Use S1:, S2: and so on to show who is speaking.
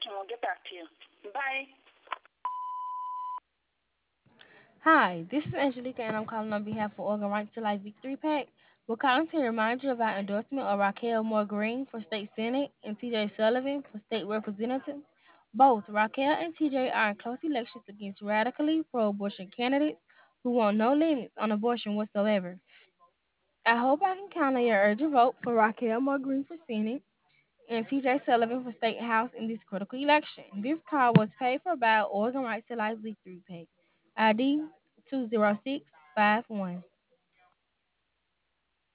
S1: and we'll get back to you. Bye.
S2: Hi, this is Angelica, and I'm calling on behalf of Organ Right to Life Victory Pack. We're calling to remind you of our endorsement of Raquel Moore Green for State Senate and TJ Sullivan for State Representative. Both Raquel and TJ are in close elections against radically pro abortion candidates who want no limits on abortion whatsoever. I hope I can count on your urgent vote for Raquel Moore Green for Senate and TJ Sullivan for State House in this critical election. This call was paid for by Oregon Right to Life Victory Pack. ID 20651.